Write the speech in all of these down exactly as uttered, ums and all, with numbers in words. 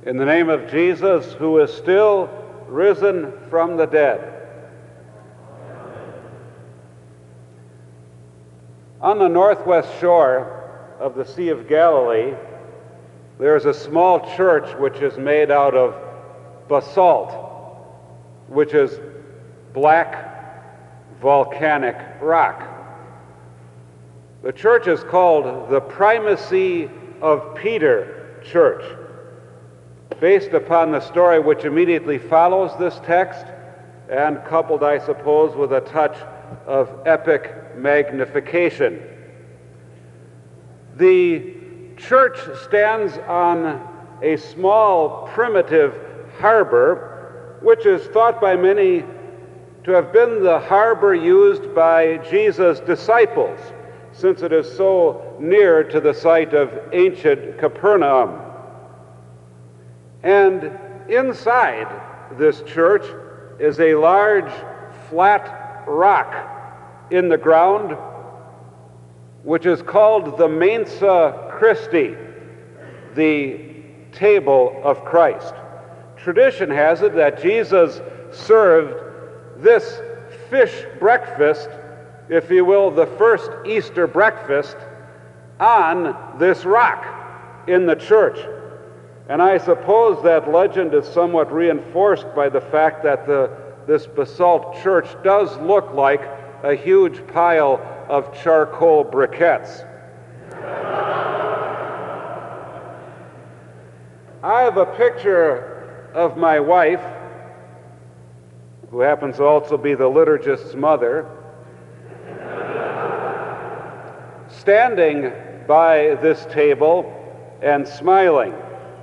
In the name of Jesus, who is still risen from the dead. On the northwest shore of the Sea of Galilee, there is a small church which is made out of basalt, which is black volcanic rock. The church is called the Primacy of Peter Church, based upon the story which immediately follows this text, and coupled, I suppose, with a touch of epic magnification. The church stands on a small, primitive harbor, which is thought by many to have been the harbor used by Jesus' disciples, since it is so near to the site of ancient Capernaum. And inside this church is a large, flat rock in the ground, which is called the Mensa Christi, the table of Christ. Tradition has it that Jesus served this fish breakfast, if you will, the first Easter breakfast, on this rock in the church. And I suppose that legend is somewhat reinforced by the fact that the, this basalt church does look like a huge pile of charcoal briquettes. I have a picture of my wife, who happens to also be the liturgist's mother, standing by this table and smiling.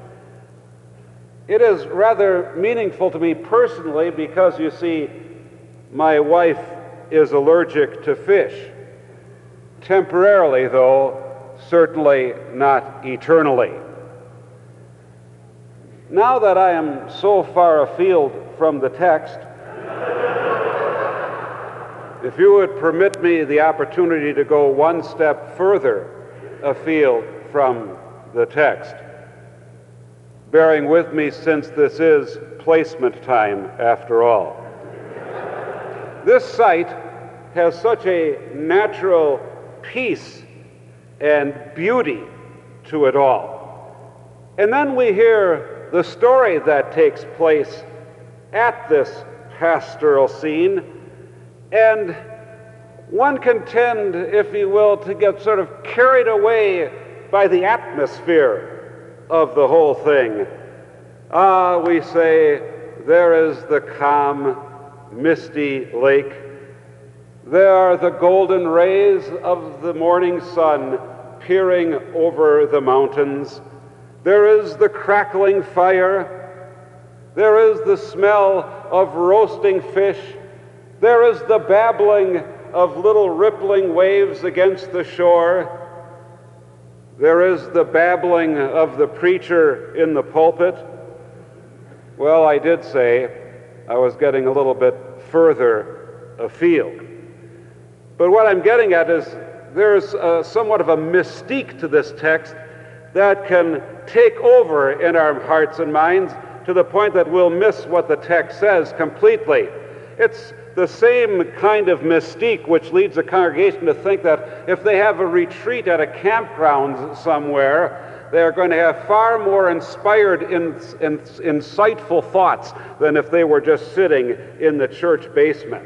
It is rather meaningful to me personally because, you see, my wife is allergic to fish. Temporarily, though, certainly not eternally. Now that I am so far afield from the text, if you would permit me the opportunity to go one step further afield from the text, bearing with me since this is placement time after all. This site has such a natural peace and beauty to it all. And then we hear the story that takes place at this pastoral scene, and one can tend, if you will, to get sort of carried away by the atmosphere of the whole thing. Ah, we say, there is the calm, misty lake. There are the golden rays of the morning sun peering over the mountains. There is the crackling fire. There is the smell of roasting fish. There is the babbling of little rippling waves against the shore. There is the babbling of the preacher in the pulpit. Well, I did say I was getting a little bit further afield. But what I'm getting at is there's a, somewhat of a mystique to this text that can take over in our hearts and minds to the point that we'll miss what the text says completely. It's the same kind of mystique which leads a congregation to think that if they have a retreat at a campground somewhere, they are going to have far more inspired, in, in, insightful thoughts than if they were just sitting in the church basement.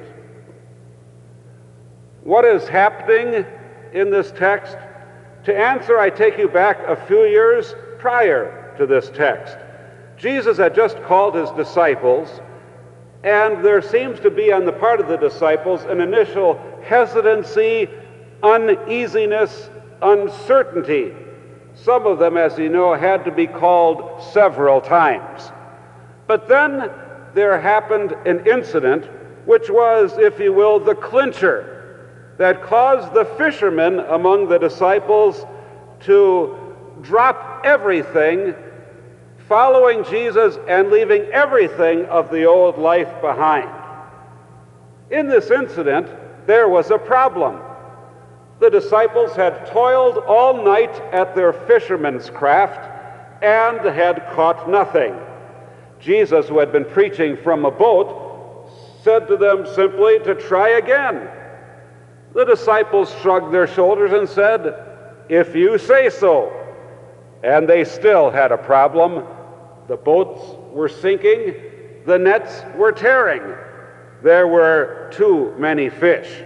What is happening in this text? To answer, I take you back a few years prior to this text. Jesus had just called his disciples, and there seems to be on the part of the disciples an initial hesitancy, uneasiness, uncertainty. Some of them, as you know, had to be called several times. But then there happened an incident which was, if you will, the clincher that caused the fishermen among the disciples to drop everything, following Jesus and leaving everything of the old life behind. In this incident, there was a problem. The disciples had toiled all night at their fisherman's craft, and had caught nothing. Jesus, who had been preaching from a boat, said to them simply to try again. The disciples shrugged their shoulders and said, "If you say so." And they still had a problem. The boats were sinking, the nets were tearing. There were too many fish.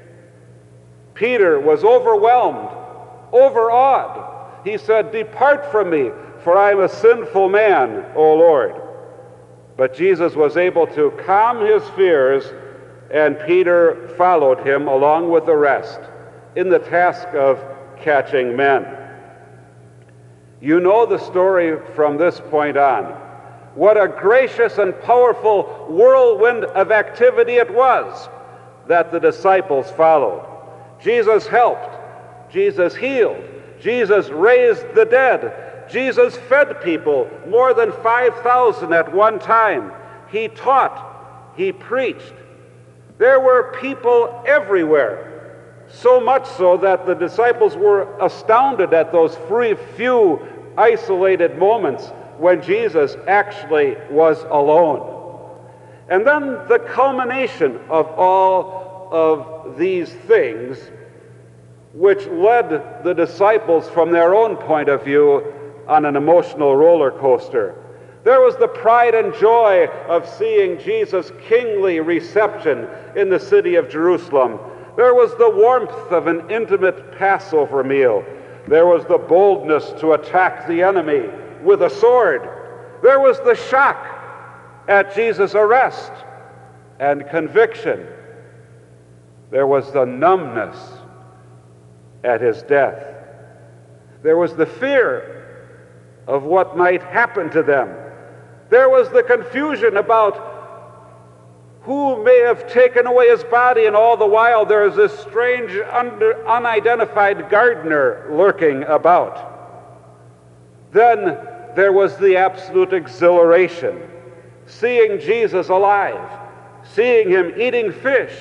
Peter was overwhelmed, overawed. He said, "Depart from me, for I am a sinful man, O Lord." But Jesus was able to calm his fears, and Peter followed him along with the rest in the task of catching men. You know the story from this point on. What a gracious and powerful whirlwind of activity it was that the disciples followed. Jesus helped. Jesus healed. Jesus raised the dead. Jesus fed people, more than five thousand at one time. He taught. He preached. There were people everywhere, so much so that the disciples were astounded at those free, few isolated moments when Jesus actually was alone. And then the culmination of all of these things, which led the disciples from their own point of view on an emotional roller coaster. There was the pride and joy of seeing Jesus' kingly reception in the city of Jerusalem. There was the warmth of an intimate Passover meal. There was the boldness to attack the enemy with a sword. There was the shock at Jesus' arrest and conviction. There was the numbness at his death. There was the fear of what might happen to them. There was the confusion about who may have taken away his body, and all the while there is this strange, under, unidentified gardener lurking about. Then there was the absolute exhilaration, seeing Jesus alive, seeing him eating fish,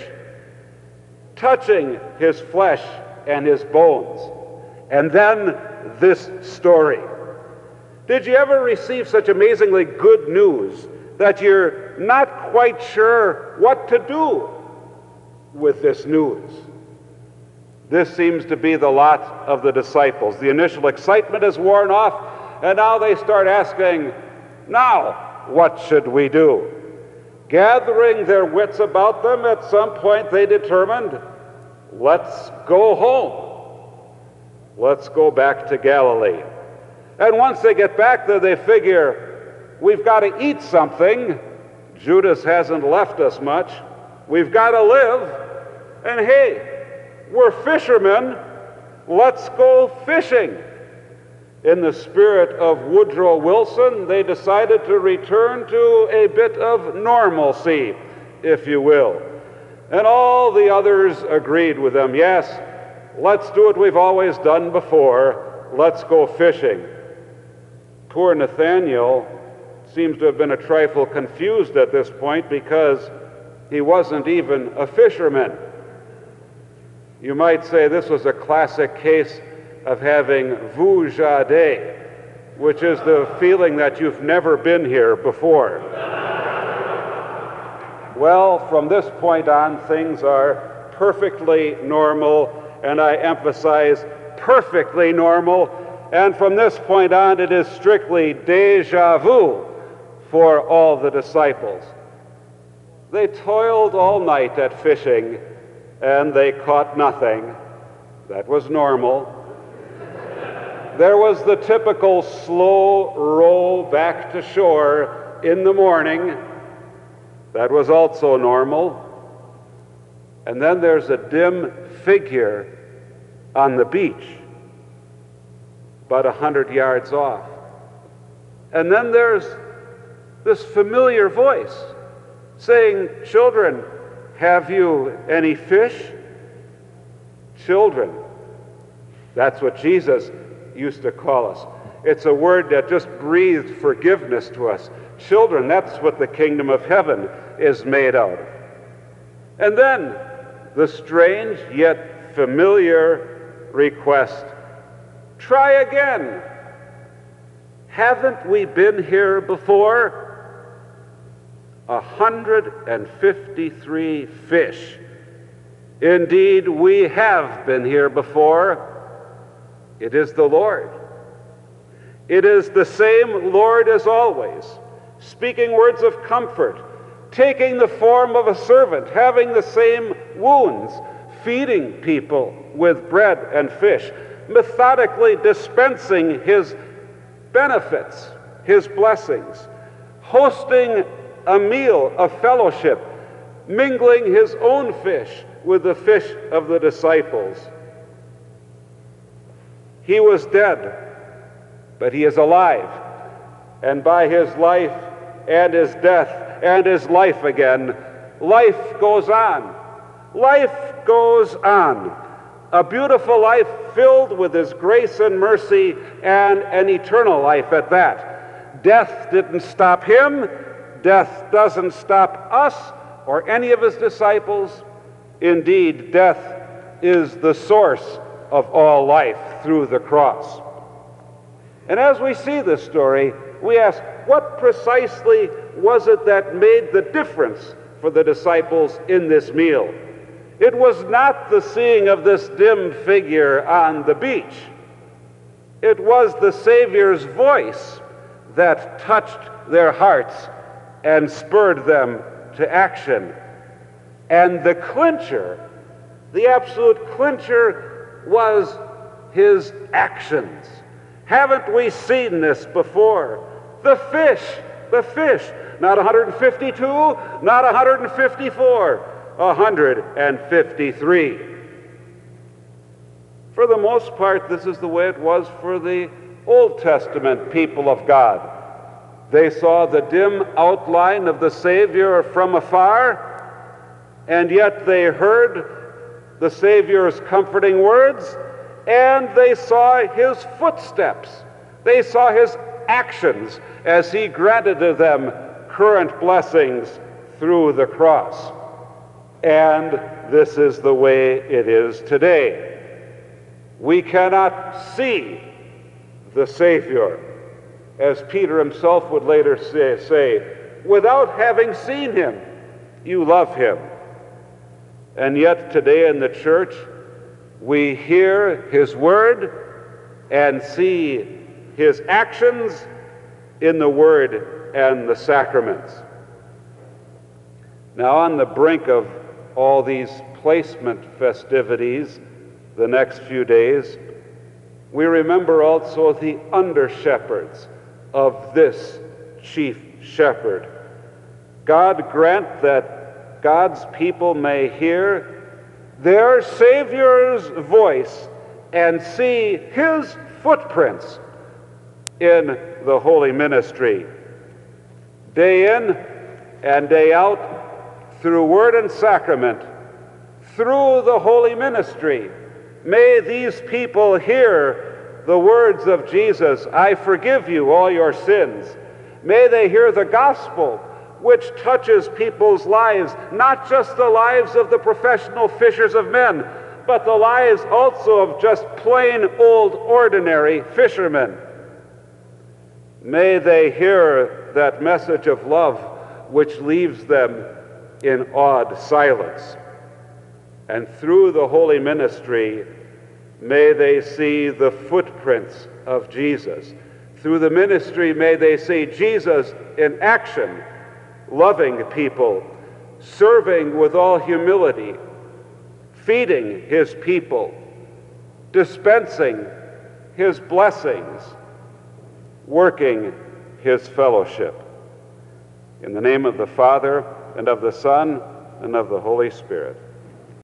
touching his flesh and his bones. And then this story. Did you ever receive such amazingly good news that you're not quite sure what to do with this news? This seems to be the lot of the disciples. The initial excitement is worn off, and now they start asking, now, what should we do? Gathering their wits about them, at some point they determined, let's go home. Let's go back to Galilee. And once they get back there, they figure, we've got to eat something. Judas hasn't left us much. We've got to live. And hey, we're fishermen. Let's go fishing. In the spirit of Woodrow Wilson, they decided to return to a bit of normalcy, if you will. And all the others agreed with them. Yes, let's do what we've always done before. Let's go fishing. Poor Nathaniel seems to have been a trifle confused at this point because he wasn't even a fisherman. You might say this was a classic case of having vu jadé, which is the feeling that you've never been here before. Well, from this point on, things are perfectly normal, and I emphasize perfectly normal. And from this point on, it is strictly déjà vu for all the disciples. They toiled all night at fishing, and they caught nothing. That was normal. There was the typical slow roll back to shore in the morning. That was also normal. And then there's a dim figure on the beach, about a hundred yards off. And then there's this familiar voice saying, "Children, have you any fish?" Children. That's what Jesus used to call us. It's a word that just breathed forgiveness to us. Children, that's what the kingdom of heaven is made out of. And then the strange yet familiar request, try again. haven't we been here before? A hundred and fifty-three fish. Indeed, we have been here before. It is the Lord. It is the same Lord as always, speaking words of comfort, taking the form of a servant, having the same wounds, feeding people with bread and fish, methodically dispensing his benefits, his blessings, hosting a meal of fellowship, mingling his own fish with the fish of the disciples. He was dead, but he is alive, and by his life and his death and his life again, life goes on. Life goes on. A beautiful life filled with his grace and mercy, and an eternal life at that. Death didn't stop him. Death doesn't stop us or any of his disciples. Indeed, death is the source of all life through the cross. And as we see this story, we ask, what precisely was it that made the difference for the disciples in this meal? It was not the seeing of this dim figure on the beach. It was the Savior's voice that touched their hearts and spurred them to action. And the clincher, the absolute clincher, was his actions. Haven't we seen this before? The fish, the fish, not one hundred fifty-two, not one hundred fifty-four, one hundred fifty-three. For the most part, this is the way it was for the Old Testament people of God. They saw the dim outline of the Savior from afar, and yet they heard the Savior's comforting words, and they saw his footsteps. They saw his actions as he granted to them current blessings through the cross. And this is the way it is today. We cannot see the Savior, as Peter himself would later say, say, without having seen him, you love him. And yet today in the church, we hear his word and see his actions in the word and the sacraments. Now, on the brink of all these placement festivities the next few days, we remember also the under-shepherds of this chief shepherd. God grant that God's people may hear their Savior's voice and see his footprints in the holy ministry. Day in and day out, through word and sacrament, through the holy ministry, may these people hear the words of Jesus, I forgive you all your sins. May they hear the gospel, which touches people's lives, not just the lives of the professional fishers of men, but the lives also of just plain old ordinary fishermen. May they hear that message of love which leaves them in awed silence. And through the holy ministry, may they see the footprints of Jesus. Through the ministry, may they see Jesus in action, loving people, serving with all humility, feeding his people, dispensing his blessings, working his fellowship. In the name of the Father, and of the Son, and of the Holy Spirit.